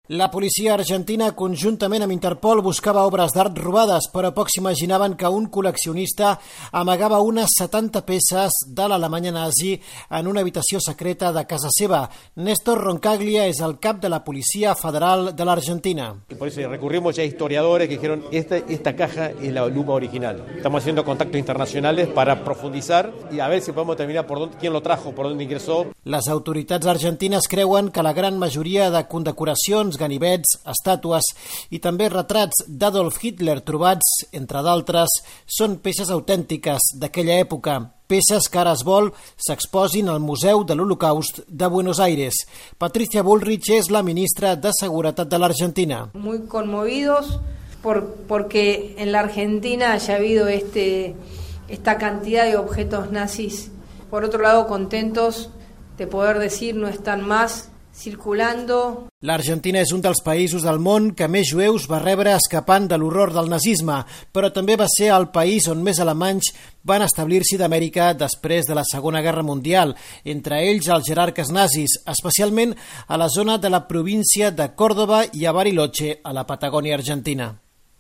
La policia argentina, conjuntament amb Interpol, buscava obres d'art robades, però pocs s'imaginaven que un col·leccionista amagava unes 70 peces de l'Alemanya nazi en una habitació secreta de casa seva. Néstor Roncaglia és el cap de la Policía Federal de l'Argentina. Por eso recurrimos ya a historiadores que dijeron esta caja es la Luma original. Estamos haciendo contactos internacionales para profundizar y a ver si podemos determinar quién lo trajo, por dónde ingresó. Les autoritats argentines creuen que la gran majoria de condecoracions, ganivets, estàtues i també retrats d'Adolf Hitler trobats, entre d'altres, són peces autèntiques d'aquella època. Peces que ara es vol s'exposin al Museu de l'Holocaust de Buenos Aires. Patricia Bullrich és la ministra de Seguretat de l'Argentina. Muy conmovidos porque en la Argentina haya habido esta cantidad de objetos nazis. Por otro lado, contentos de poder decir no están más circulando. L'Argentina és un dels països del món que més jueus va rebre escapant de l'horror del nazisme, però també va ser el país on més alemanys van establir-s'hi d'Amèrica després de la Segona Guerra Mundial, entre ells els jerarques nazis, especialment a la zona de la província de Còrdova i a Bariloche, a la Patagònia argentina.